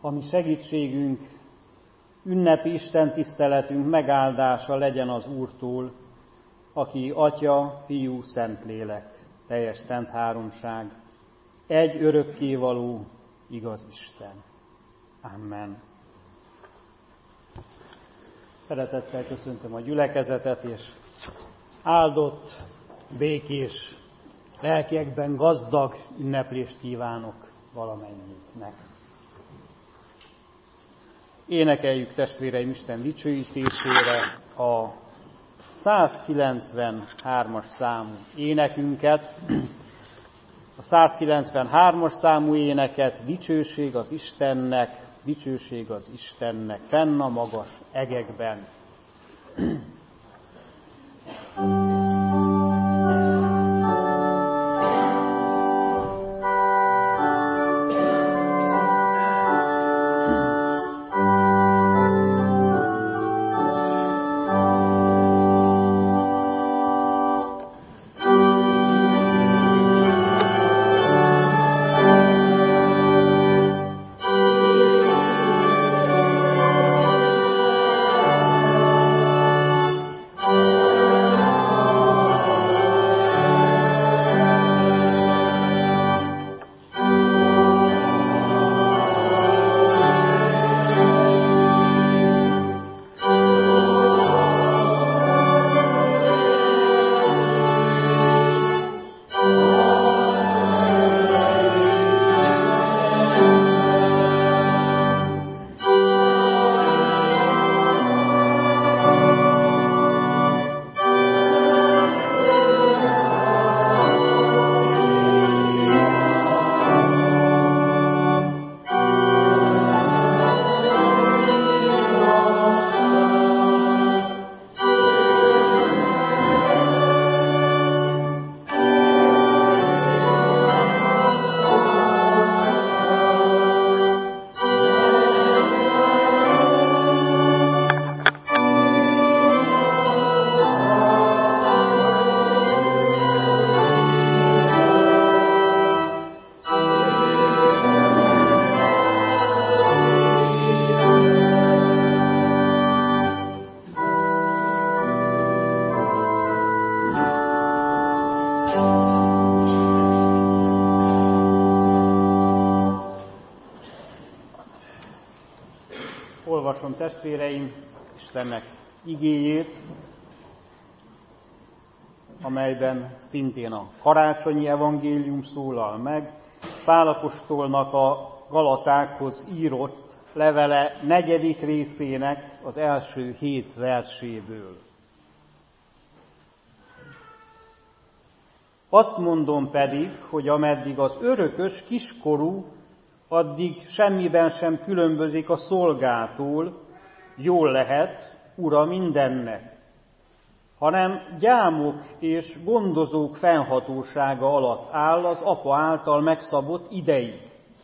a mi segítségünk, ünnepi istentiszteletünk megáldása legyen az Úrtól, aki Atya, Fiú, Szentlélek, teljes szent háromság, egy örökkévaló, igaz Isten. Amen. Szeretettel köszöntöm a gyülekezetet, és áldott, békés, lelkiekben gazdag ünneplést kívánok valamennyiüknek. Énekeljük, testvéreim, Isten dicsőítésére a 193-as számú énekünket. A 193-as számú éneket: dicsőség az Istennek, fenn a magas egekben. Olvasom, testvéreim, Istennek igéjét, amelyben szintén a karácsonyi evangélium szólal meg, Pál apostolnak a Galatákhoz írott levele 4. részének az első 7 verséből. Azt mondom pedig, hogy ameddig az örökös kiskorú, addig semmiben sem különbözik a szolgától, jól lehet, ura mindennek, hanem gyámok és gondozók fennhatósága alatt áll az apa által megszabott ideig.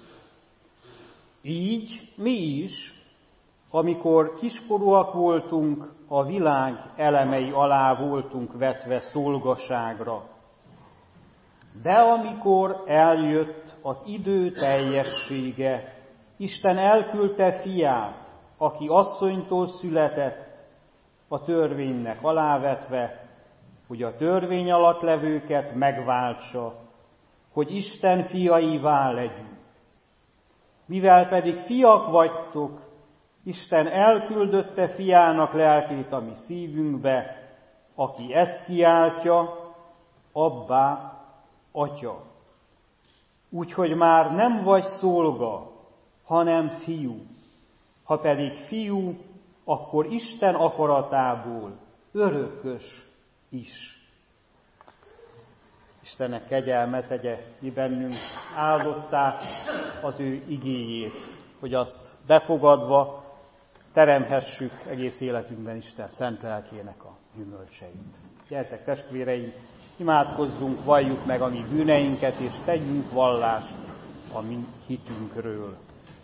Így mi is, amikor kiskorúak voltunk, a világ elemei alá voltunk vetve szolgaságra. De amikor eljött az idő teljessége, Isten elküldte fiát, aki asszonytól született, a törvénynek alávetve, hogy a törvény alatt levőket megváltsa, hogy Isten fiaivá legyünk. Mivel pedig fiak vagytok, Isten elküldötte fiának lelkét a mi szívünkbe, aki ezt kiáltja, Abbá, Atya. Úgyhogy már nem vagy szolga, hanem fiú. Ha pedig fiú, akkor Isten akaratából örökös is. Istennek kegyelme tegye mi bennünk áldottá az ő igéjét, hogy azt befogadva teremhessük egész életünkben Isten szent lelkének a gyümölcseit. Gyertek, testvéreim, imádkozzunk, valljuk meg a mi bűneinket, és tegyünk vallást a mi hitünkről.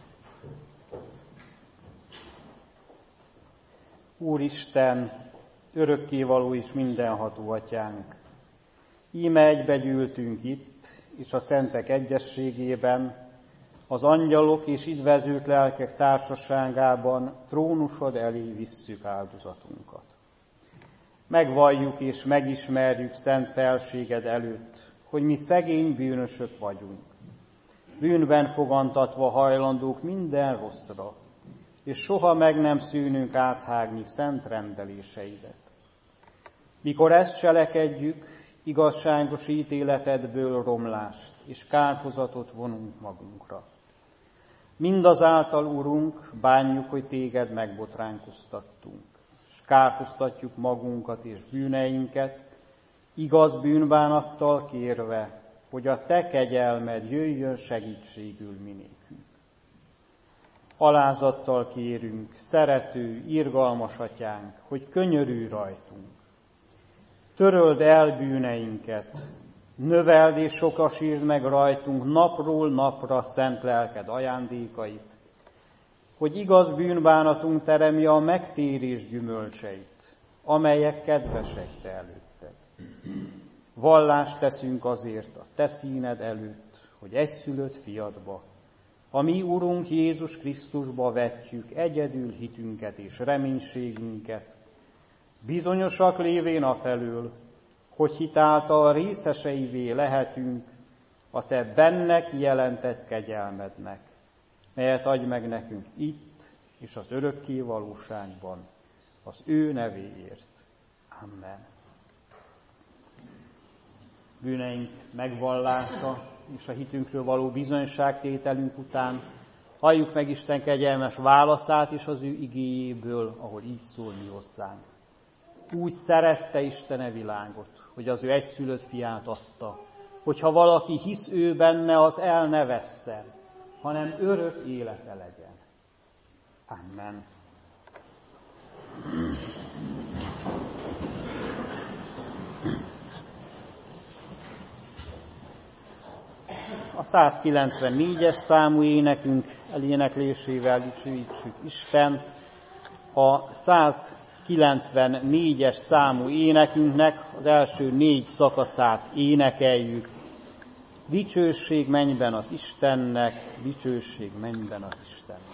Úristen, örökkévaló és mindenható Atyánk, íme egybegyűltünk itt, és a szentek egyességében az angyalok és üdvözlők lelkek társaságában trónusod elé visszük áldozatunkat. Megvalljuk és megismerjük szent felséged előtt, hogy mi szegény bűnösök vagyunk, bűnben fogantatva hajlandók minden rosszra, és soha meg nem szűnünk áthágni szent rendeléseidet. Mikor ezt cselekedjük, igazságos ítéletedből romlást és kárhozatot vonunk magunkra. Mindazáltal, Urunk, bánjuk, hogy téged megbotránkoztattunk, és kárhoztatjuk magunkat és bűneinket, igaz bűnbánattal kérve, hogy a te kegyelmed jöjjön segítségül minékünk. Alázattal kérünk, szerető, irgalmas atyánk, hogy könyörülj rajtunk. Töröld el bűneinket, növeld és sokasítsd meg rajtunk napról napra szent lelked ajándékait, hogy igaz bűnbánatunk teremje a megtérés gyümölcseit, amelyek kedvesek te előtted. Vallást teszünk azért a te színed előtt, hogy egyszülött fiadba, a mi Urunk Jézus Krisztusba vetjük egyedül hitünket és reménységünket, bizonyosak lévén afelől, hogy hitáltal részeseivé lehetünk a te benne kijelentett kegyelmednek, melyet adj meg nekünk itt és az örökké valóságban, az ő nevéért. Amen. Bűneink megvallása és a hitünkről való bizonyságtételünk után halljuk meg Isten kegyelmes válaszát is az ő igéjéből, ahol így szól mi hozzánk. Úgy szerette Isten a világot, hogy az ő egyszülött fiát adta, hogyha valaki hisz ő benne, az el ne vesszen, hanem örök élete legyen. Amen. A 194-es számú énekünk eléneklésével dicsőítsük Istent. A 194-es számú énekünknek az első 4 szakaszát énekeljük. Dicsőség mennyben az Istennek, dicsőség mennyben az Istennek.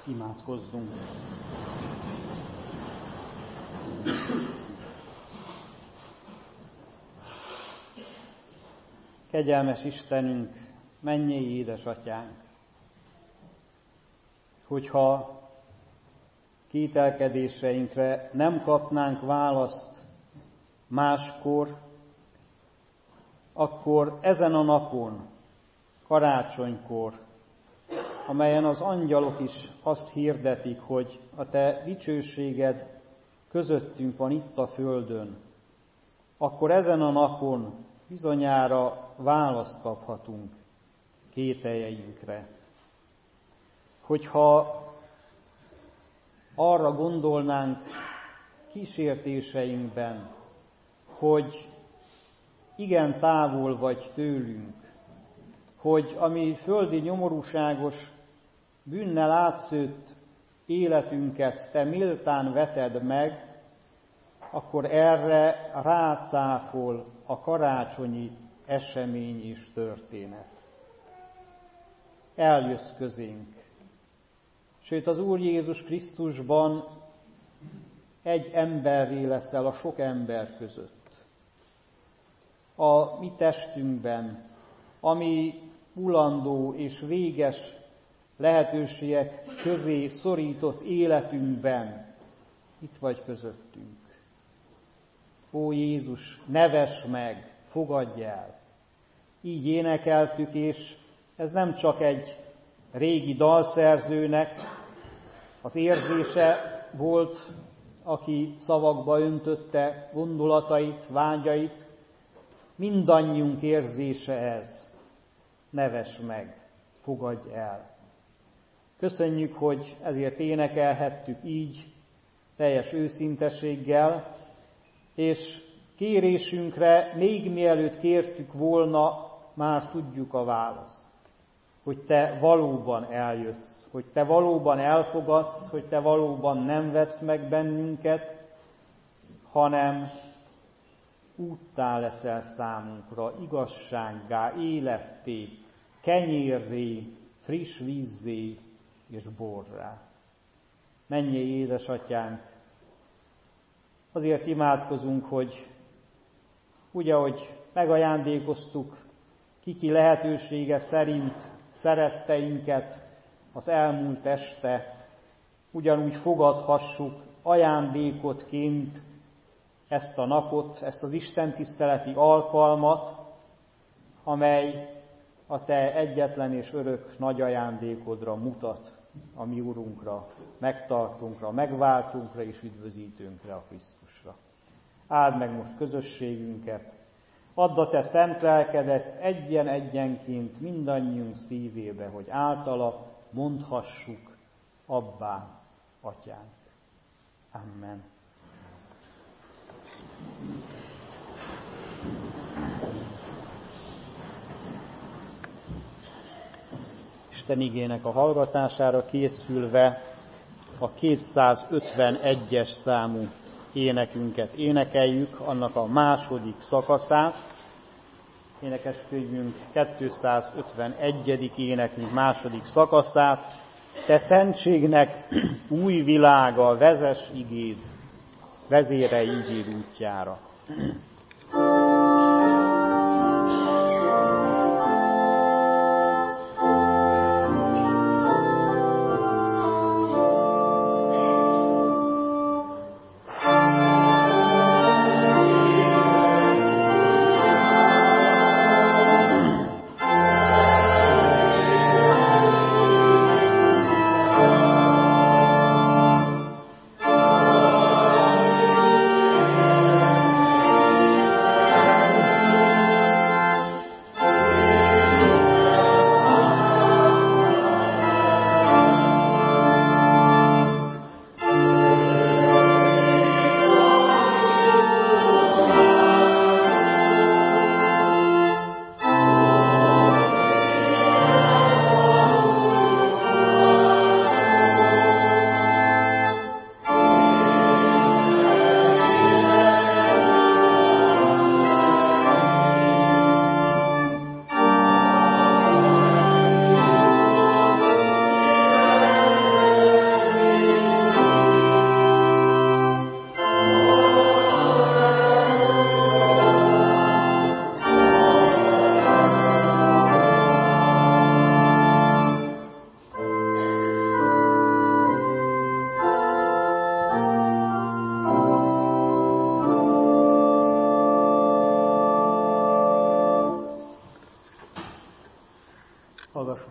Imádkozzunk! Kegyelmes Istenünk, mennyei édesatyánk! Hogyha kételkedéseinkre nem kapnánk választ máskor, akkor ezen a napon, karácsonykor, amelyen az angyalok is azt hirdetik, hogy a Te dicsőséged közöttünk van itt a földön, akkor ezen a napon bizonyára választ kaphatunk kételjeinkre. Hogyha arra gondolnánk kísértéseinkben, hogy igen távol vagy tőlünk, hogy a mi földi nyomorúságos, bűnnel átszőtt életünket Te méltán veted meg, akkor erre rácáfol a karácsonyi esemény és történet. Eljössz közénk, sőt az Úr Jézus Krisztusban egy emberré leszel a sok ember között. A mi testünkben, ami mulandó és véges lehetőségek közé szorított életünkben, itt vagy közöttünk. Ó Jézus, nevess meg, fogadj el! Így énekeltük, és ez nem csak egy régi dalszerzőnek az érzése volt, aki szavakba öntötte gondolatait, vágyait, mindannyiunk érzése ez. Nevess meg, fogadj el! Köszönjük, hogy ezért énekelhettük így, teljes őszinteséggel, és kérésünkre még mielőtt kértük volna, már tudjuk a választ. Hogy Te valóban eljössz, hogy Te valóban elfogadsz, hogy Te valóban nem vetsz meg bennünket, hanem úttá leszel számunkra, igazsággá, életté, kenyérré, friss vízzé és borrá. Mennyei édesatyánk, azért imádkozunk, hogy úgy, ahogy megajándékoztuk kiki lehetősége szerint szeretteinket az elmúlt este, ugyanúgy fogadhassuk ajándékotként ezt a napot, ezt az istentiszteleti alkalmat, amely a Te egyetlen és örök nagy ajándékodra mutat, a mi Urunkra, megtartunkra, megváltunkra és üdvözítőnkre, a Krisztusra. Áld meg most közösségünket, add a Te szent lelkedet egyen-egyenként mindannyiunk szívébe, hogy általa mondhassuk, Abbá, Atyánk. Amen. Isten igének a hallgatására készülve a 251-es számú énekünket énekeljük, annak a második szakaszát. Énekeskönyvünk 251. énekünk második szakaszát. Te szentségnek új világa, vezess igéd, vezérelj igéd útjára.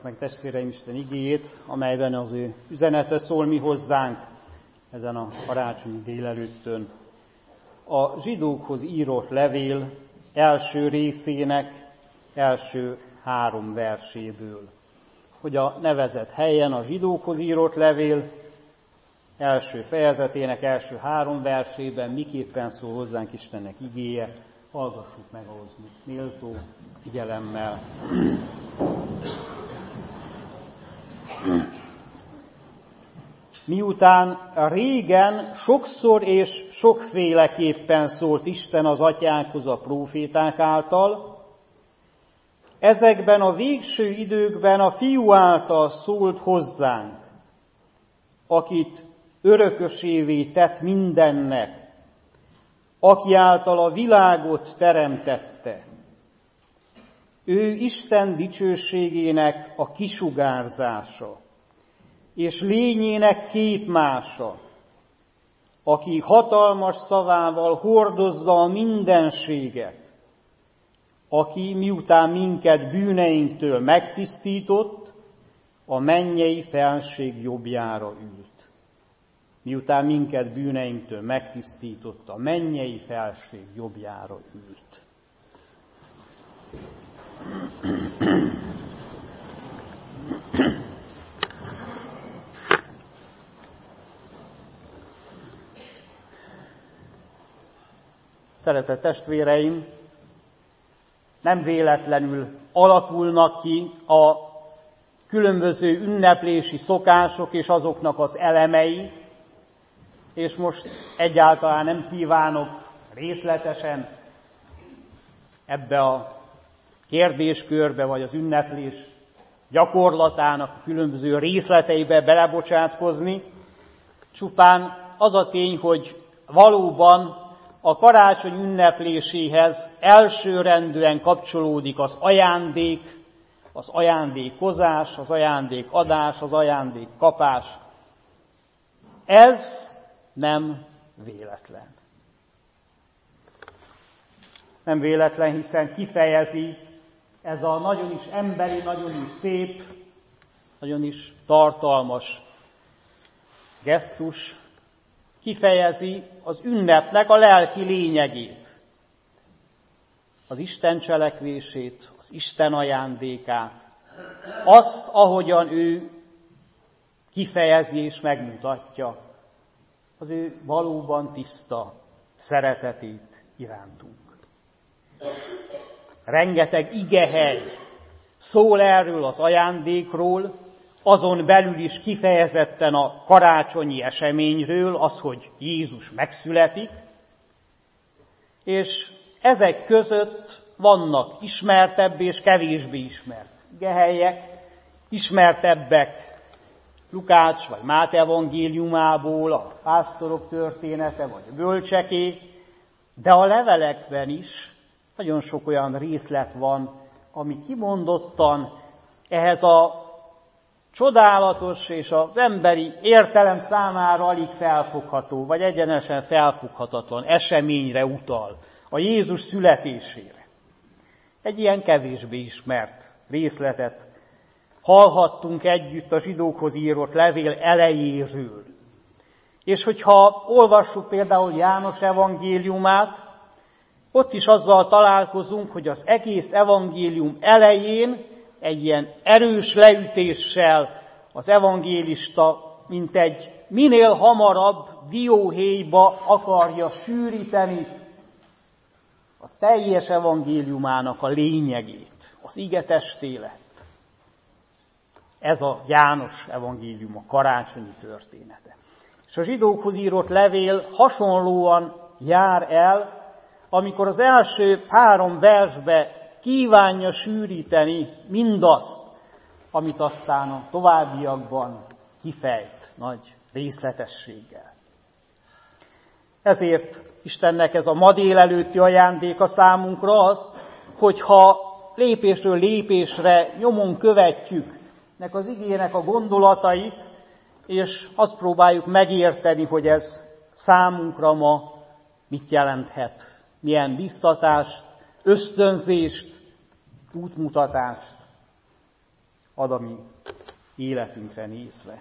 meg testvéreim Isten igéjét, amelyben az ő üzenete szól mi hozzánk ezen a karácsonyi délelőttön. A zsidókhoz írott levél első részének első 3 verséből. Hogy a nevezett helyen a zsidókhoz írott levél első fejezetének első 3 versében miképpen szól hozzánk Istennek igéje, hallgassuk meg ahhoz méltó figyelemmel. Miután régen sokszor és sokféleképpen szólt Isten az atyánkhoz a próféták által, ezekben a végső időkben a Fiú által szólt hozzánk, akit örökösévé tett mindennek, aki által a világot teremtette. Ő Isten dicsőségének a kisugárzása, és lényének képmása, aki hatalmas szavával hordozza a mindenséget, aki miután minket bűneinktől megtisztított, a mennyei felség jobbjára ült. Miután minket bűneinktől megtisztított, a mennyei felség jobbjára ült. Szeretett testvéreim, nem véletlenül alakulnak ki a különböző ünneplési szokások és azoknak az elemei, és most egyáltalán nem kívánok részletesen ebbe a kérdéskörbe, vagy az ünneplés gyakorlatának a különböző részleteibe belebocsátkozni. Csupán az a tény, hogy valóban a karácsony ünnepléséhez elsőrendűen kapcsolódik az ajándék, az ajándékozás, az ajándékadás, az ajándékkapás. Ez nem véletlen. Nem véletlen, hiszen kifejezi ez a nagyon is emberi, nagyon is szép, nagyon is tartalmas gesztus, kifejezi az ünnepnek a lelki lényegét, az Isten cselekvését, az Isten ajándékát, azt, ahogyan ő kifejezi és megmutatja az ő valóban tiszta szeretetét irántunk. Rengeteg igehely szól erről az ajándékról, azon belül is kifejezetten a karácsonyi eseményről, az, hogy Jézus megszületik, és ezek között vannak ismertebb és kevésbé ismert igehelyek, ismertebbek Lukács vagy Máté evangéliumából, a pásztorok története vagy a bölcseké, de a levelekben is nagyon sok olyan részlet van, ami kimondottan ehhez a csodálatos és az emberi értelem számára alig felfogható, vagy egyenesen felfoghatatlan eseményre utal, a Jézus születésére. Egy ilyen kevésbé ismert részletet hallhattunk együtt a zsidókhoz írott levél elejéről. És hogyha olvassuk például János evangéliumát, ott is azzal találkozunk, hogy az egész evangélium elején egy ilyen erős leütéssel az evangélista, mint egy minél hamarabb dióhéjba akarja sűríteni a teljes evangéliumának a lényegét, az ige testélet. Ez a János evangélium, a karácsonyi története. És a zsidókhoz írott levél hasonlóan jár el, amikor az első 3 versbe kívánja sűríteni mindazt, amit aztán a továbbiakban kifejt nagy részletességgel. Ezért Istennek ez a ma délelőtti ajándéka számunkra az, hogyha lépésről lépésre nyomon követjük nek az igének a gondolatait, és azt próbáljuk megérteni, hogy ez számunkra ma mit jelenthet, milyen biztatást, ösztönzést, útmutatást ad a mi életünkre nézve.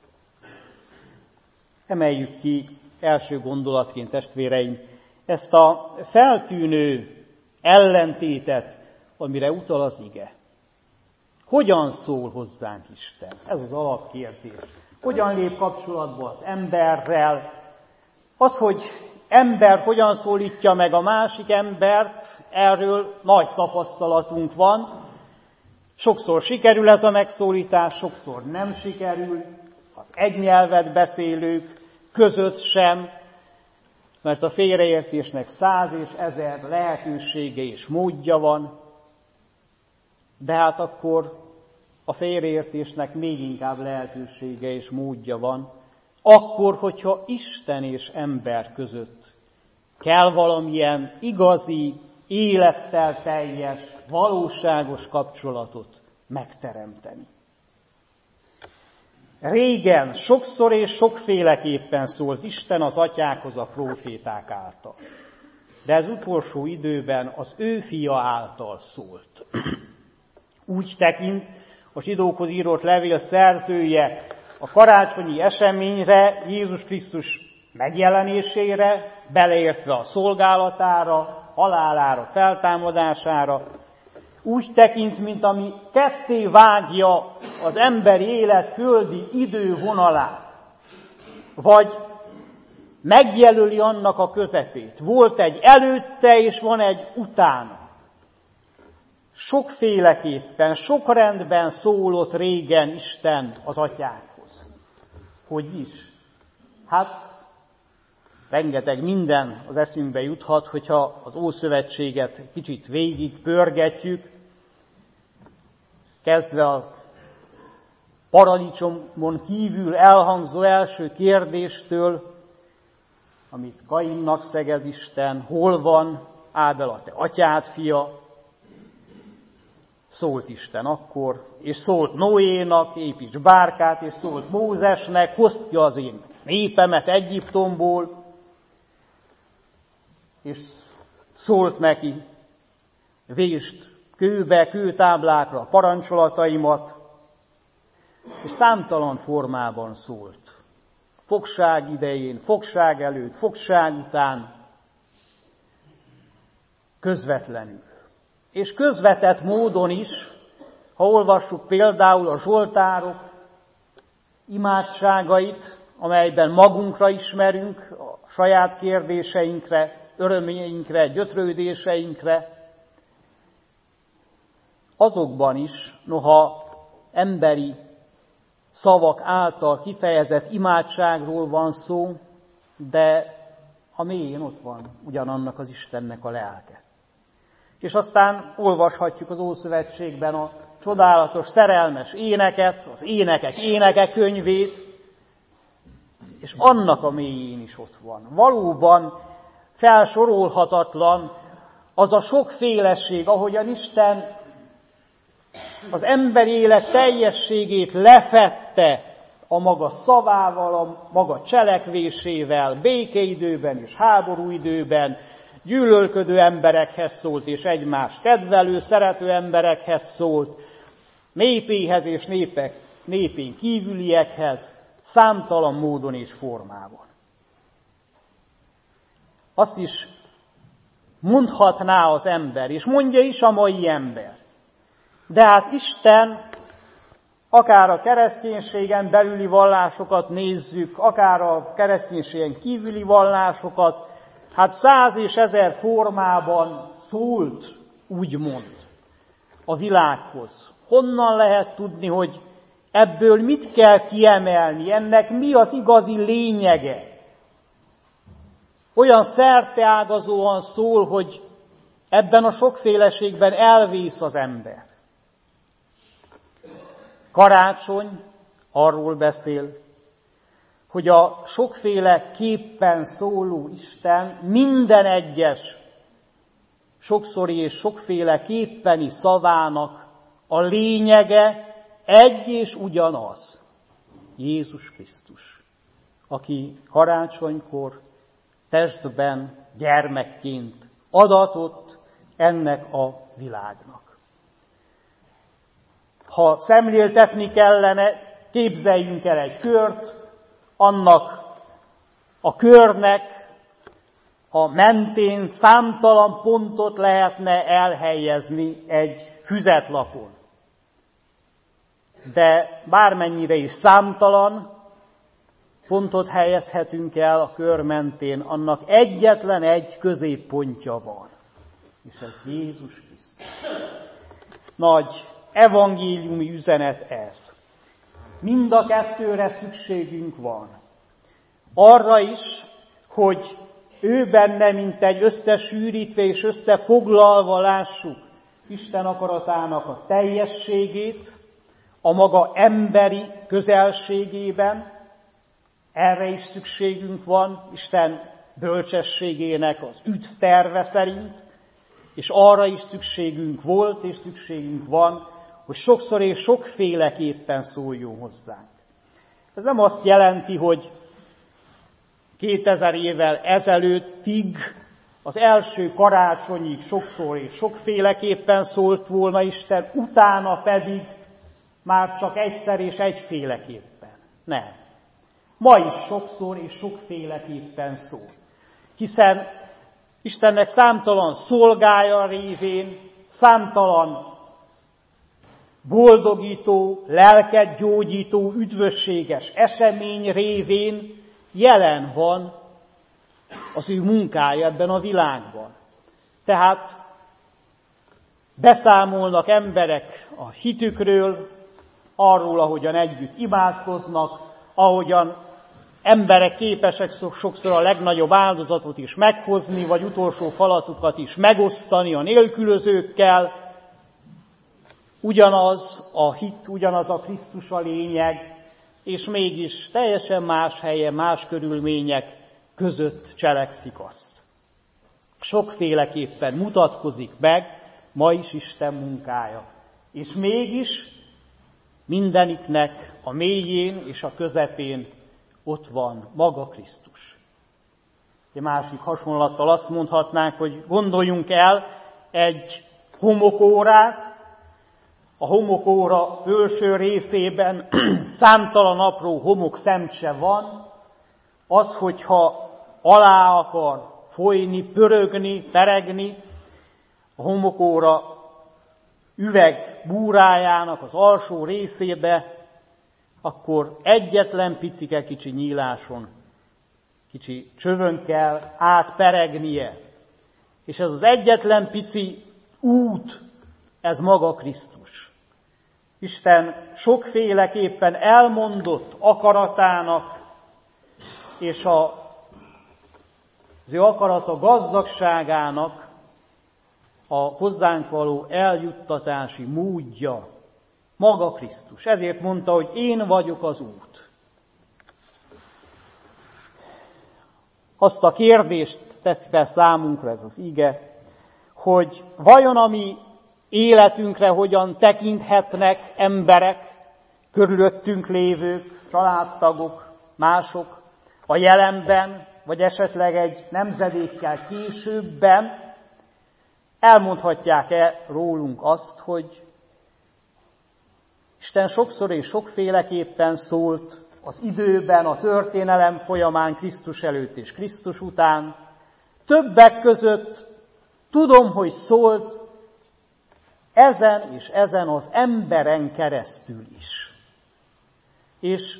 Emeljük ki első gondolatként, testvéreim, ezt a feltűnő ellentétet, amire utal az ige. Hogyan szól hozzánk Isten? Ez az alapkérdés. Hogyan lép kapcsolatba az emberrel? Az, hogy ember hogyan szólítja meg a másik embert, erről nagy tapasztalatunk van. Sokszor sikerül ez a megszólítás, sokszor nem sikerül. Az egy nyelvet beszélők között sem, mert a félreértésnek 100 és 1000 lehetősége és módja van, de hát akkor a félreértésnek még inkább lehetősége és módja van, akkor, hogyha Isten és ember között kell valamilyen igazi, élettel teljes, valóságos kapcsolatot megteremteni. Régen sokszor és sokféleképpen szólt Isten az atyákhoz a próféták által. De ez utolsó időben az ő fia által szólt. Úgy tekint a zsidókhoz írott levél szerzője a karácsonyi eseményre, Jézus Krisztus megjelenésére, beleértve a szolgálatára, halálára, feltámadására, úgy tekint, mint ami ketté vágja az emberi élet földi idővonalát, vagy megjelöli annak a közepét. Volt egy előtte, és van egy utána. Sokféleképpen, sok rendben szólott régen Isten az atyákhoz. Hogy is? Hát, rengeteg minden az eszünkbe juthat, hogyha az Ószövetséget kicsit végig pörgetjük, kezdve a paradicsomon kívül elhangzó első kérdéstől, amit Kainnak szegez Isten, hol van Ábel a te atyád fia? Szólt Isten akkor, és szólt Noénak, építs bárkát, és szólt Mózesnek, hozd ki az én népemet Egyiptomból, és szólt neki, vésd kőbe, kőtáblákra a parancsolataimat, és számtalan formában szólt. Fogság idején, fogság előtt, fogság után, közvetlenül. És közvetett módon is, ha olvassuk például a Zsoltárok imádságait, amelyben magunkra ismerünk, a saját kérdéseinkre, örömeinkre, gyötrődéseinkre, azokban is, noha emberi szavak által kifejezett imádságról van szó, de a mélyén ott van ugyanannak az Istennek a lelke. És aztán olvashatjuk az Ószövetségben a csodálatos, szerelmes éneket, az énekek éneke könyvét, és annak a mélyén is ott van. Valóban felsorolhatatlan az a sokféleség, ahogyan Isten az emberi élet teljességét lefedte a maga szavával, a maga cselekvésével, békeidőben és háború időben, gyűlölködő emberekhez szólt, és egymást kedvelő, szerető emberekhez szólt, népéhez és népén kívüliekhez, számtalan módon és formában. Azt is mondhatná az ember, és mondja is a mai ember. De hát Isten, akár a kereszténységen belüli vallásokat nézzük, akár a kereszténységen kívüli vallásokat, hát 100 és 1000 formában szólt, úgymond, a világhoz. Honnan lehet tudni, hogy ebből mit kell kiemelni, ennek mi az igazi lényege? Olyan szerteágazóan szól, hogy ebben a sokféleségben elvész az ember. Karácsony arról beszél, hogy a sokféle képpen szóló Isten minden egyes sokszori és sokféle képpeni szavának a lényege egy és ugyanaz. Jézus Krisztus, aki karácsonykor testben, gyermekként adatott ennek a világnak. Ha szemléltetni kellene, képzeljünk el egy kört, annak a körnek a mentén számtalan pontot lehetne elhelyezni egy füzetlapon. De bármennyire is számtalan pontot helyezhetünk el a kör mentén, annak egyetlen egy középpontja van. És ez Jézus Krisztus. Nagy evangéliumi üzenet ez. Mind a kettőre szükségünk van. Arra is, hogy ő benne, mint egy összesűrítve és összefoglalva lássuk Isten akaratának a teljességét, a maga emberi közelségében. Erre is szükségünk van Isten bölcsességének az üdvterve szerint, és arra is szükségünk volt és szükségünk van, hogy sokszor és sokféleképpen szóljon hozzánk. Ez nem azt jelenti, hogy 2000 évvel ezelőttig, az első karácsonyig sokszor és sokféleképpen szólt volna Isten, utána pedig már csak egyszer és egyféleképpen. Nem. Ma is sokszor és sokféleképpen szól. Hiszen Istennek számtalan szolgája révén, számtalan boldogító, lelket gyógyító, üdvösséges esemény révén jelen van az ő munkája ebben a világban. Tehát beszámolnak emberek a hitükről, arról, ahogyan együtt imádkoznak, ahogyan emberek képesek sokszor a legnagyobb áldozatot is meghozni, vagy utolsó falatukat is megosztani a nélkülözőkkel. Ugyanaz a hit, ugyanaz a Krisztus a lényeg, és mégis teljesen más helyen, más körülmények között cselekszik azt. Sokféleképpen mutatkozik meg ma is Isten munkája, és mégis mindeniknek a mélyén és a közepén ott van maga Krisztus. Egy másik hasonlattal azt mondhatnánk, hogy gondoljunk el egy homokórát, a homokóra felső részében számtalan apró homokszemcse van, az, hogyha alá akar folyni, pörögni, peregni, a homokóra üveg búrájának az alsó részébe, akkor egyetlen picike kicsi nyíláson, kicsi csövön kell átperegnie. És ez az egyetlen pici út, ez maga Krisztus. Isten sokféleképpen elmondott akaratának, és az ő akarata gazdagságának a hozzánk való eljuttatási módja maga Krisztus. Ezért mondta, hogy én vagyok az út. Azt a kérdést teszi fel számunkra ez az ige, hogy vajon a mi életünkre hogyan tekinthetnek emberek, körülöttünk lévők, családtagok, mások a jelenben, vagy esetleg egy nemzedékkel későbben, elmondhatják-e rólunk azt, hogy Isten sokszor és sokféleképpen szólt az időben, a történelem folyamán, Krisztus előtt és Krisztus után. Többek között tudom, hogy szólt ezen és ezen az emberen keresztül is. És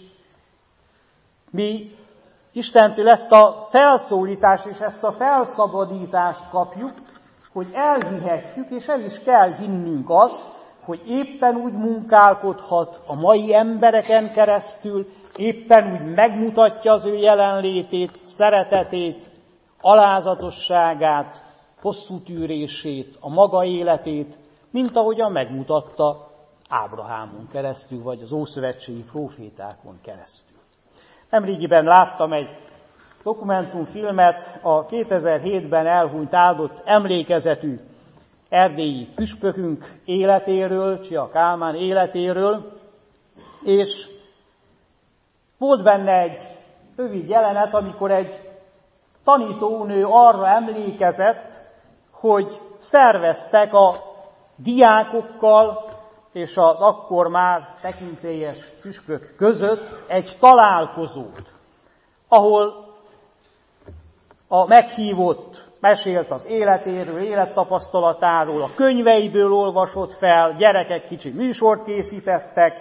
mi Istentől ezt a felszólítást és ezt a felszabadítást kapjuk, hogy elhihetjük, és el is kell hinnünk azt, hogy éppen úgy munkálkodhat a mai embereken keresztül, éppen úgy megmutatja az ő jelenlétét, szeretetét, alázatosságát, hosszú tűrését, a maga életét, mint ahogyan megmutatta Ábrahámon keresztül, vagy az ószövetségi prófétákon keresztül. Nemrégiben láttam egy dokumentumfilmet a 2007-ben elhunyt áldott emlékezetű erdélyi püspökünk életéről, Csia Kálmán életéről, és volt benne egy rövid jelenet, amikor egy tanítónő arra emlékezett, hogy szerveztek a diákokkal és az akkor már tekintélyes püspök között egy találkozót, ahol a meghívott mesélt az életéről, élettapasztalatáról, a könyveiből olvasott fel, gyerekek kicsi műsort készítettek,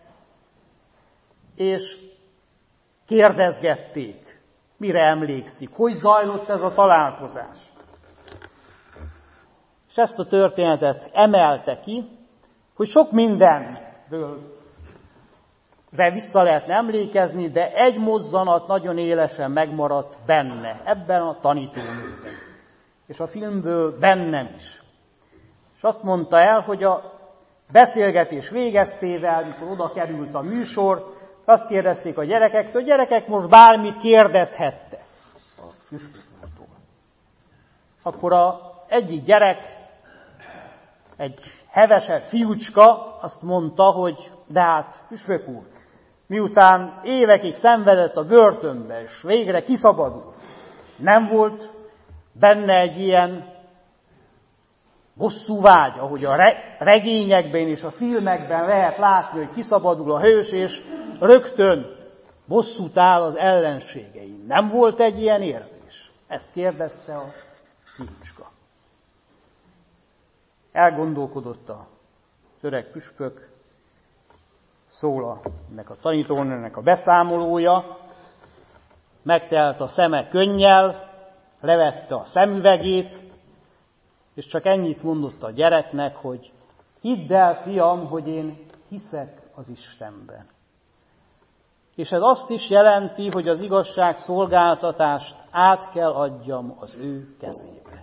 és kérdezgették, mire emlékszik, hogy zajlott ez a találkozás. És ezt a történetet emelte ki, hogy sok mindenről vissza lehetne emlékezni, de egy mozzanat nagyon élesen megmaradt benne, ebben a tanítónőben. És a filmből bennem is. És azt mondta el, hogy a beszélgetés végeztével, mikor oda került a műsor, azt kérdezték a gyerekektől, hogy gyerekek, most bármit kérdezhettek a püspök úrtól. Akkor az egyik gyerek, egy hevesebb fiúcska azt mondta, hogy de hát, püspök úr, miután évekig szenvedett a börtönbe, és végre kiszabadult, nem volt benne egy ilyen bosszúvágy, ahogy a regényekben és a filmekben lehet látni, hogy kiszabadul a hős, és rögtön bosszút áll az ellenségein. Nem volt egy ilyen érzés? Ezt kérdezte a fiúcska. Elgondolkodott az öreg püspök, szól ennek a tanítónőnek a beszámolója, megtelt a szeme könnyel, levette a szemüvegét, és csak ennyit mondott a gyereknek, hogy hidd el, fiam, hogy én hiszek az Istenben. És ez azt is jelenti, hogy az igazságszolgáltatást át kell adjam az ő kezébe.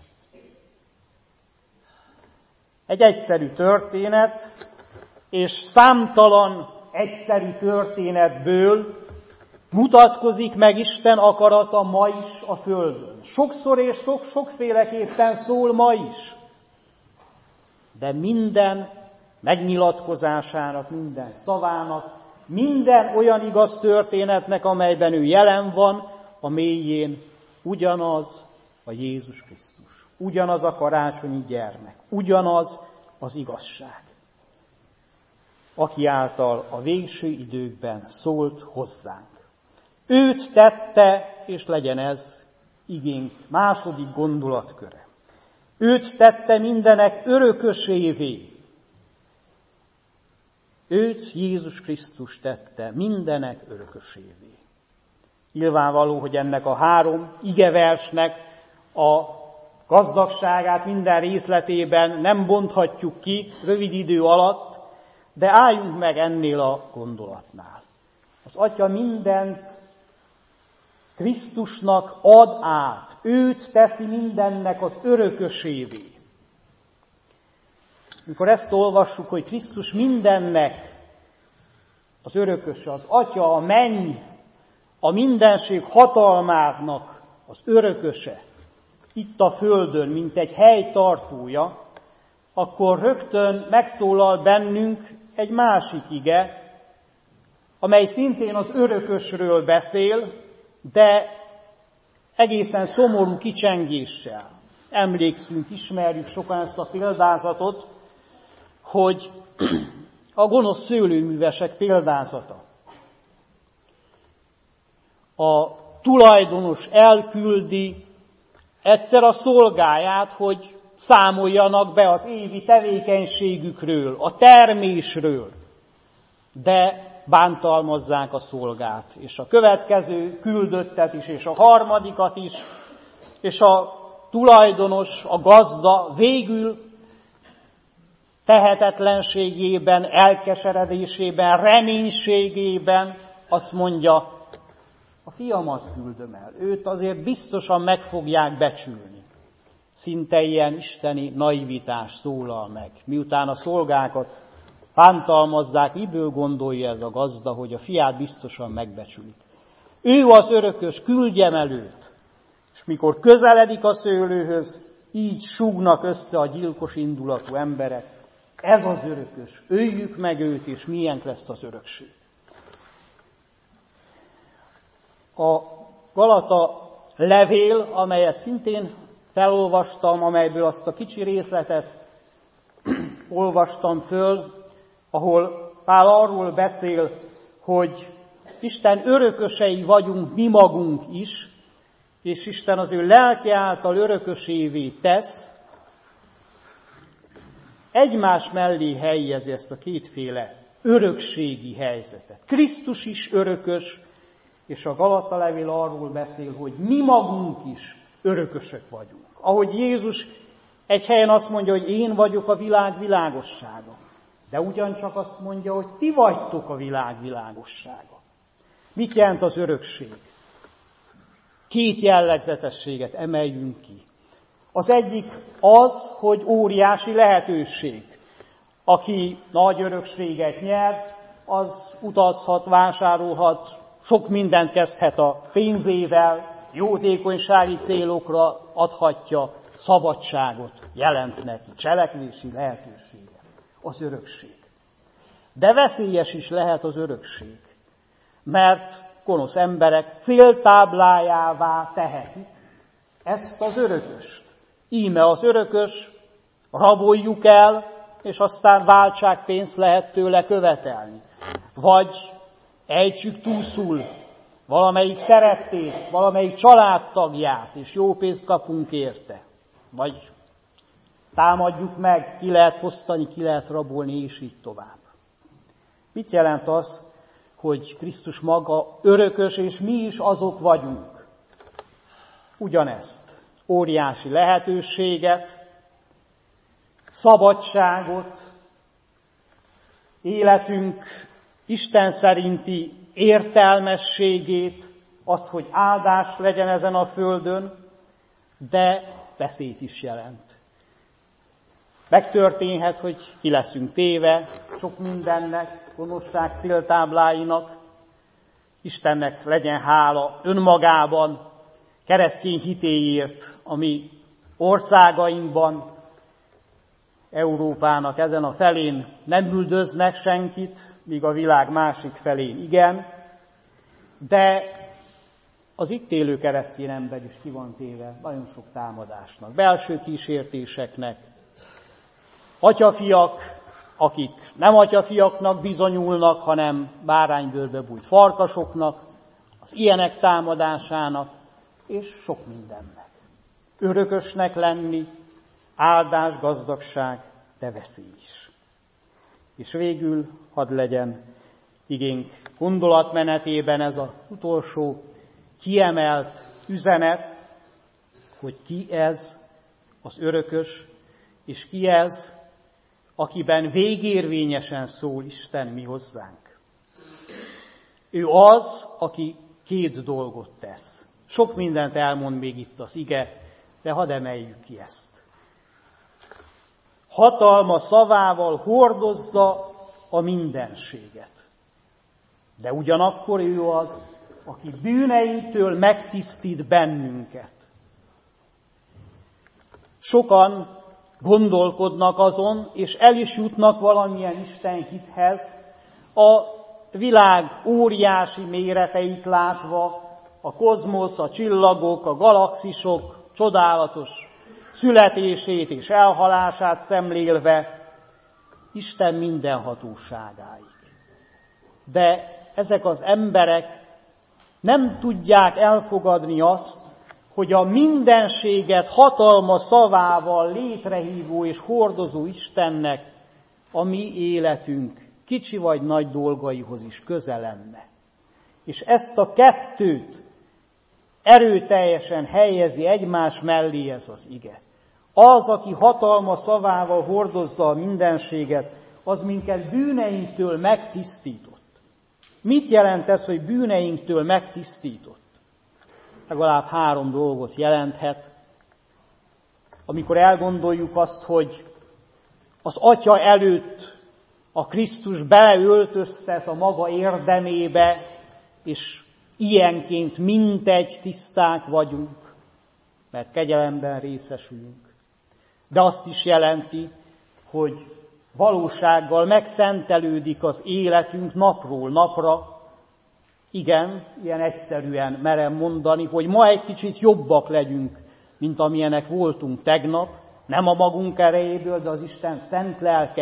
Egy egyszerű történet, és számtalan egyszerű történetből mutatkozik meg Isten akarata ma is a Földön. Sokszor és sokféleképpen szól ma is. De minden megnyilatkozásának, minden szavának, minden olyan igaz történetnek, amelyben ő jelen van, a mélyén ugyanaz a Jézus Krisztus. Ugyanaz a karácsonyi gyermek. Ugyanaz az igazság, aki által a végső időkben szólt hozzánk. Őt tette, és legyen ez igénk második gondolatköre. Őt tette mindenek örökösévé. Őt Jézus Krisztus tette mindenek örökösévé. Nyilvánvaló, hogy ennek a 3 igeversnek a gazdagságát minden részletében nem bonthatjuk ki rövid idő alatt, de álljunk meg ennél a gondolatnál. Az Atya mindent Krisztusnak ad át, őt teszi mindennek az örökösévé. Mikor ezt olvassuk, hogy Krisztus mindennek az örököse, az Atya, a menny, a mindenség hatalmának az örököse, itt a földön, mint egy helytartója, akkor rögtön megszólal bennünk egy másik ige, amely szintén az örökösről beszél, de egészen szomorú kicsengéssel. Emlékszünk, ismerjük sokan ezt a példázatot, hogy a gonosz szőlőművesek példázata. A tulajdonos elküldi egyszer a szolgáját, hogy számoljanak be az évi tevékenységükről, a termésről, de bántalmazzák a szolgát, és a következő küldöttet is, és a harmadikat is, és a tulajdonos, a gazda végül tehetetlenségében, elkeseredésében, reménységében azt mondja, a fiamat küldöm el, őt azért biztosan meg fogják becsülni. Szinte ilyen isteni naivitás szólal meg. Miután a szolgákat bántalmazzák, miből gondolja ez a gazda, hogy a fiát biztosan megbecsülik. Ő az örökös, küldjem el őt. És mikor közeledik a szőlőhöz, így súgnak össze a gyilkos indulatú emberek. Ez az örökös, öljük meg őt, és milyen lesz az örökség. A Galata levél, amelyet szintén felolvastam, amelyből azt a kicsi részletet olvastam föl, ahol Pál arról beszél, hogy Isten örökösei vagyunk mi magunk is, és Isten az ő lelke által örökösévé tesz, egymás mellé helyezi ezt a kétféle örökségi helyzetet. Krisztus is örökös, és a Galata levél arról beszél, hogy mi magunk is örökösök vagyunk. Ahogy Jézus egy helyen azt mondja, hogy én vagyok a világ világossága, de ugyancsak azt mondja, hogy ti vagytok a világ világossága. Mit jelent az örökség? Két jellegzetességet emeljünk ki. Az egyik az, hogy óriási lehetőség. Aki nagy örökséget nyer, az utazhat, vásárolhat, sok mindent kezdhet a pénzével, jótékonysági célokra adhatja, szabadságot jelent neki, cselekvési lehetősége, az örökség. De veszélyes is lehet az örökség, mert gonosz emberek céltáblájává tehetik ezt az örököst. Íme az örökös, raboljuk el, és aztán váltságpénzt lehet tőle követelni. Vagy ejtsük túlszul valamelyik szerettét, valamelyik családtagját, és jó pénzt kapunk érte. Vagy támadjuk meg, ki lehet fosztani, ki lehet rabolni, és így tovább. Mit jelent az, hogy Krisztus maga örökös, és mi is azok vagyunk? Ugyanezt. Óriási lehetőséget, szabadságot, életünk Isten szerinti értelmességét, azt, hogy áldás legyen ezen a földön, de veszélyt is jelent. Megtörténhet, hogy ki leszünk téve sok mindennek, gonoszság céltábláinak. Istennek legyen hála önmagában, keresztény hitéért, ami országainkban, Európának ezen a felén nem üldöznek senkit, míg a világ másik felén igen, de az itt élő keresztény ember is ki van téve nagyon sok támadásnak, belső kísértéseknek. Atyafiak, akik nem atyafiaknak bizonyulnak, hanem báránybőrbe bújt farkasoknak, az ilyenek támadásának, és sok mindennek. Örökösnek lenni, áldás, gazdagság, de veszély is. És végül hadd legyen igénk gondolatmenetében ez az utolsó kiemelt üzenet, hogy ki ez az örökös, és ki ez, akiben végérvényesen szól Isten mi hozzánk. Ő az, aki két dolgot tesz. Sok mindent elmond még itt az ige, de hadd emeljük ki ezt. Hatalma szavával hordozza a mindenséget. De ugyanakkor ő az, aki bűneinktől megtisztít bennünket. Sokan gondolkodnak azon, és el is jutnak valamilyen istenhithez, a világ óriási méreteit látva, a kozmosz, a csillagok, a galaxisok csodálatos születését és elhalását szemlélve Isten mindenhatóságáig. De ezek az emberek nem tudják elfogadni azt, hogy a mindenséget hatalma szavával létrehívó és hordozó Istennek a mi életünk kicsi vagy nagy dolgaihoz is köze lenne. És ezt a kettőt erőteljesen helyezi egymás mellé ez az ige. Az, aki hatalma szavával hordozza a mindenséget, az minket bűneinktől megtisztított. Mit jelent ez, hogy bűneinktől megtisztított? Legalább 3 dolgot jelenthet. Amikor elgondoljuk azt, hogy az Atya előtt a Krisztus beleöltöztet a maga érdemébe, és ilyenként mintegy tiszták vagyunk, mert kegyelemben részesülünk. De azt is jelenti, hogy valósággal megszentelődik az életünk napról napra. Igen, ilyen egyszerűen merem mondani, hogy ma egy kicsit jobbak legyünk, mint amilyenek voltunk tegnap, nem a magunk erejéből, de az Isten szent lelke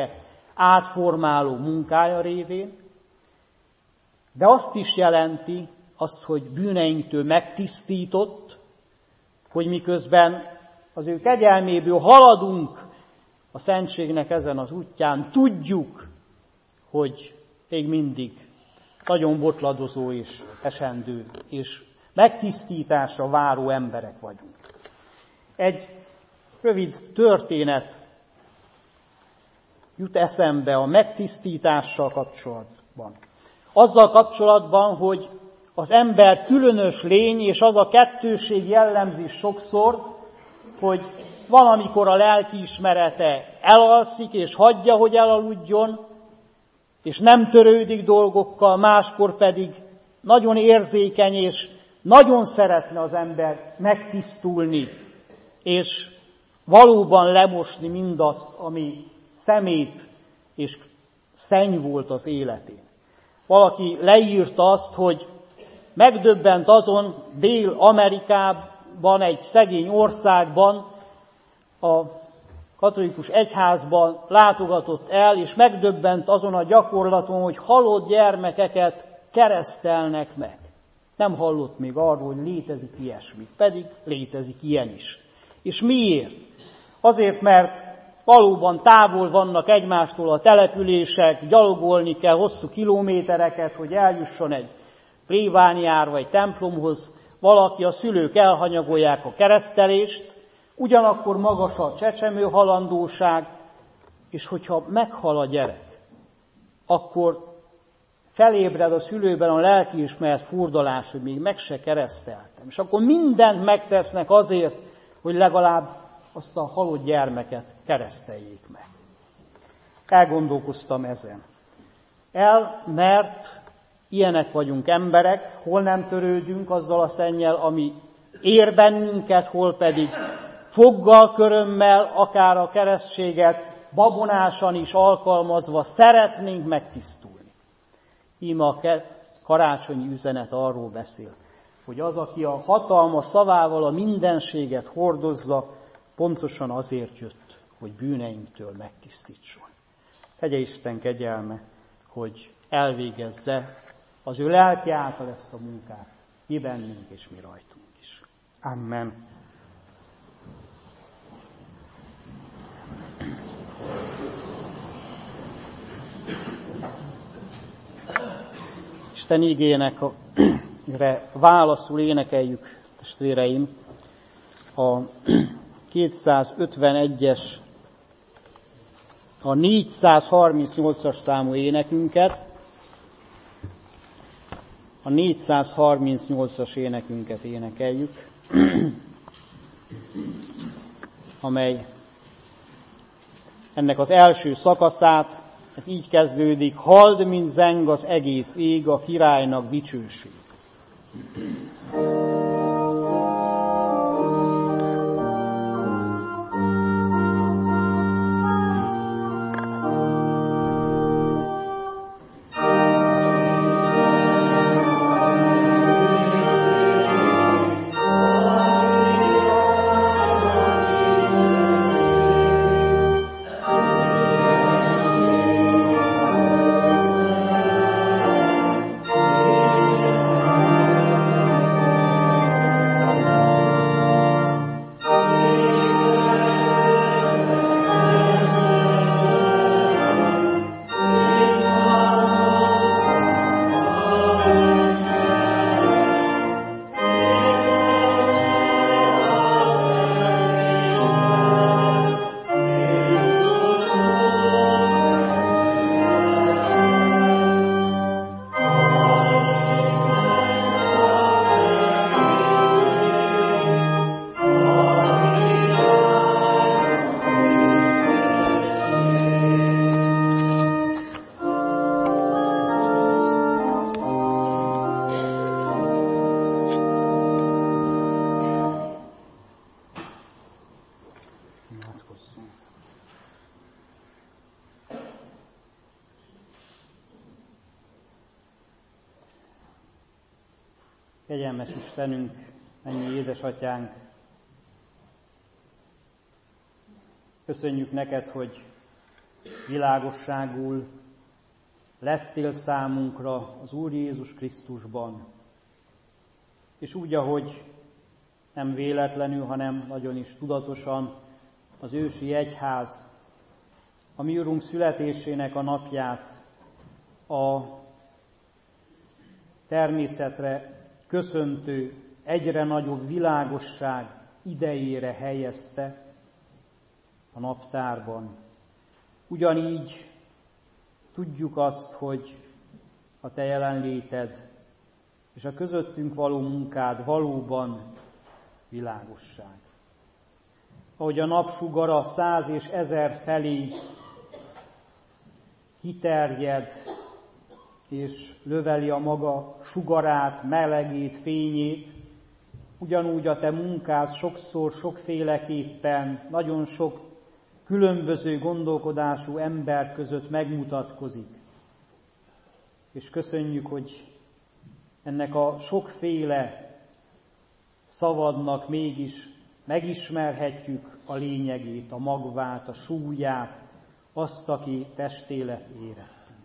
átformáló munkája révén, de azt is jelenti, hogy bűneinktől megtisztított, hogy miközben az ő kegyelméből haladunk a szentségnek ezen az útján, tudjuk, hogy még mindig nagyon botladozó és esendő, és megtisztításra váró emberek vagyunk. Egy rövid történet jut eszembe a megtisztítással kapcsolatban. Azzal kapcsolatban, hogy az ember különös lény, és az a kettőség jellemzi sokszor, hogy valamikor a lelkiismerete elalszik, és hagyja, hogy elaludjon, és nem törődik dolgokkal, máskor pedig nagyon érzékeny, és nagyon szeretne az ember megtisztulni, és valóban lemosni mindazt, ami szemét és szenny volt az életén. Valaki leírta azt, hogy megdöbbent azon Dél-Amerikában, egy szegény országban, a katolikus egyházban látogatott el, és megdöbbent azon a gyakorlaton, hogy halott gyermekeket keresztelnek meg. Nem hallott még arról, hogy létezik ilyesmi, pedig létezik ilyen is. És miért? Azért, mert valóban távol vannak egymástól a települések, gyalogolni kell hosszú kilométereket, hogy eljusson egy plébániára vagy templomhoz. Valaki, a szülők elhanyagolják a keresztelést, ugyanakkor magas a csecsemő halandóság, és hogyha meghal a gyerek, akkor felébred a szülőben a lelkiismeret furdalás, hogy még meg se kereszteltem. És akkor mindent megtesznek azért, hogy legalább azt a halott gyermeket kereszteljék meg. Elgondolkoztam ezen. Mert ilyenek vagyunk emberek, hol nem törődünk azzal a szennyel, ami ér bennünket, hol pedig foggal, körömmel, akár a keresztséget babonásan is alkalmazva szeretnénk megtisztulni. Íme a karácsonyi üzenet arról beszél, hogy az, aki a hatalma szavával a mindenséget hordozza, pontosan azért jött, hogy bűneinktől megtisztítson. Tegye Isten kegyelme, hogy elvégezze az ő lelke által ezt a munkát, mi bennünk és mi rajtunk is. Amen. Isten igének válaszul énekeljük, testvéreim, a 251-es, a 438-as számú énekünket, a 438-as énekünket énekeljük, amely ennek az első szakaszát, ez így kezdődik: halld, mint zeng az egész ég, a királynak dicsőség. Kegyelmes Istenünk, mennyi világosságul lettél számunkra az Úr Jézus Krisztusban. És úgy, ahogy nem véletlenül, hanem nagyon is tudatosan az ősi egyház a mi Urunk születésének a napját a természetre köszöntő, egyre nagyobb világosság idejére helyezte a naptárban. Ugyanígy tudjuk azt, hogy a Te jelenléted és a közöttünk való munkád valóban világosság. Ahogy a napsugara 100 és 1000 felé kiterjed, és löveli a maga sugarát, melegét, fényét, ugyanúgy a Te munkád sokszor, sokféleképpen, nagyon sok különböző gondolkodású ember között megmutatkozik. És köszönjük, hogy ennek a sokféle szavadnak mégis megismerhetjük a lényegét, a magvát, a súlyát, azt, aki testélet érettünk.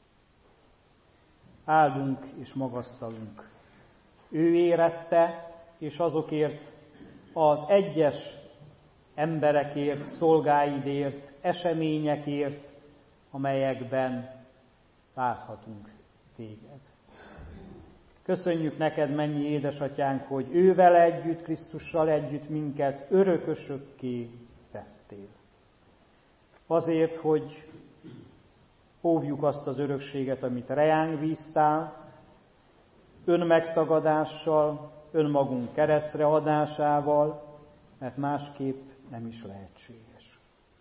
Áldunk és magasztalunk. Ő érette, és azokért az egyes emberekért, szolgáidért, eseményekért, amelyekben láthatunk Téged. Köszönjük neked, mennyi édesatyánk, hogy ővel együtt, Krisztussal együtt minket örökösökké tettél. Azért, hogy óvjuk azt az örökséget, amit rejánk bíztál, önmegtagadással, önmagunk keresztre adásával, mert másképp nem is lehetséges.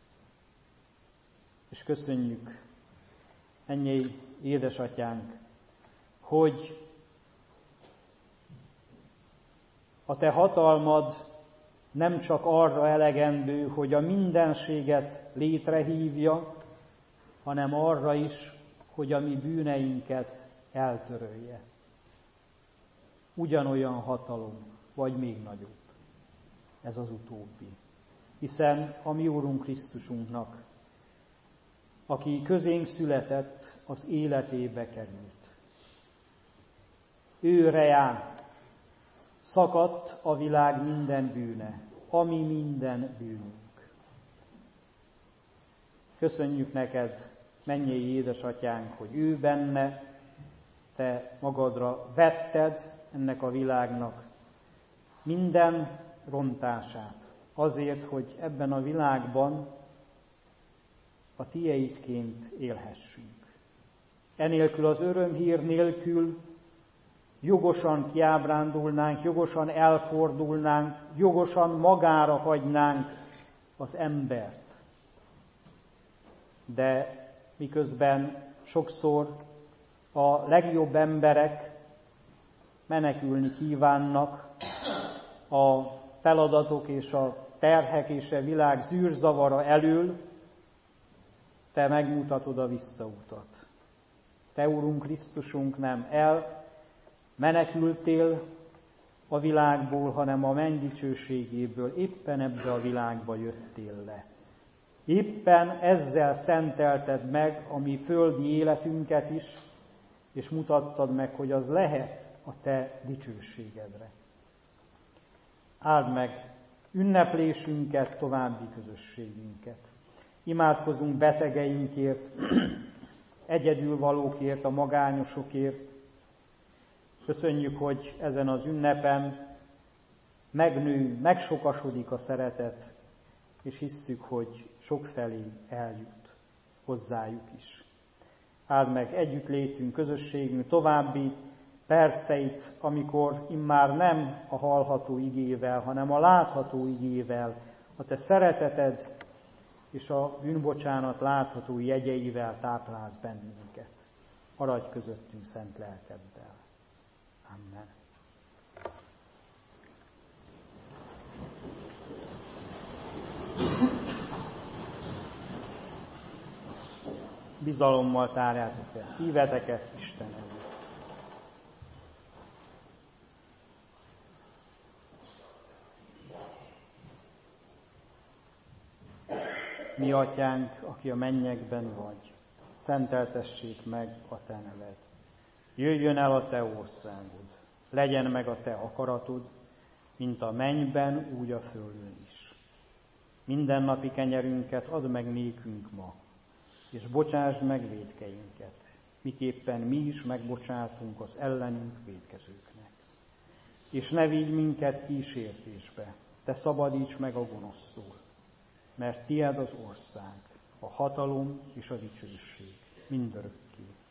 És köszönjük, ennyi édesatyánk, hogy a Te hatalmad nem csak arra elegendő, hogy a mindenséget létrehívja, hanem arra is, hogy a mi bűneinket eltörölje. Ugyanolyan hatalom, vagy még nagyobb. Ez az utóbbi. Hiszen a mi Úrunk Krisztusunknak, aki közénk született, az életébe került. Őre jár, szakadt a világ minden bűne, ami minden bűnünk. Köszönjük neked, mennyei édesatyánk, hogy ő benne, te magadra vetted ennek a világnak minden rontását, azért, hogy ebben a világban a tieidként élhessünk. Enélkül az örömhír nélkül jogosan kiábrándulnánk, jogosan elfordulnánk, jogosan magára hagynánk az embert. De miközben sokszor a legjobb emberek menekülni kívánnak a feladatok és a terhek és a világ zűrzavara elől, te megmutatod a visszautat. Te, Urunk Krisztusunk, nem menekültél a világból, hanem a menny dicsőségéből éppen ebbe a világba jöttél le. Éppen ezzel szentelted meg a mi földi életünket is, és mutattad meg, hogy az lehet a te dicsőségedre. Áld meg ünneplésünket, további közösségünket. Imádkozunk betegeinkért, egyedülvalókért, a magányosokért. Köszönjük, hogy ezen az ünnepen megnő, megsokasodik a szeretet, és hisszük, hogy sokfelé eljut hozzájuk is. Áld meg együttlétünk, közösségünk további perceit, amikor immár nem a hallható igével, hanem a látható igével, a te szereteted és a bűnbocsánat látható jegyeivel táplálsz bennünket. Maradj közöttünk szent lelkeddel. Amen. Bizalommal tárjátok fel szíveteket Isten előtt. Mi atyánk, aki a mennyekben vagy, szenteltessék meg a te neved. Jöjjön el a te országod, legyen meg a te akaratod, mint a mennyben, úgy a földön is. Mindennapi kenyerünket add meg nékünk ma, és bocsásd meg vétkeinket, miképpen mi is megbocsátunk az ellenünk vétkezőknek. És ne vigy minket kísértésbe, te szabadíts meg a gonosztól, mert tied az ország, a hatalom és a dicsőség mindörökké.